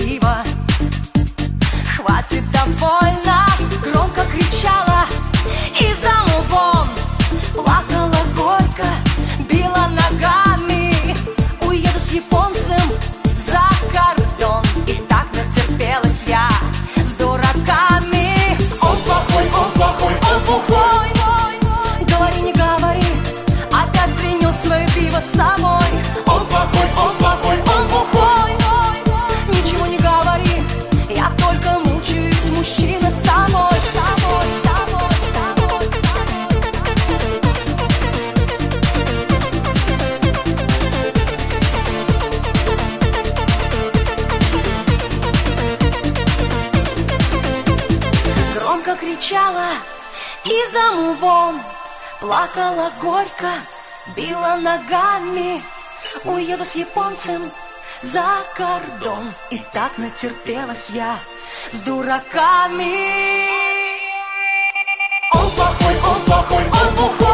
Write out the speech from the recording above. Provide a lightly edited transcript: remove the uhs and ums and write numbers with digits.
пиво. Хватит, довольно, громко кричала из дому вон. Плакала горько, била ногами. Уеду с японцем за кордон. И так натерпелась я с дураками. Он плохой, он плохой, он плохой. Говори, не говори, опять принес свое пиво с собой. Он плохой, он плохой, он плохой. Ничего не говори, я только мучаюсь, мужчина, с тобой, с тобой, с тобой, с тобой. Громко кричала из дому вон, плакала горько, била ногами. Уеду с японцем за кордон. И так натерпелась я с дураками. Он плохой, он плохой, он плохой.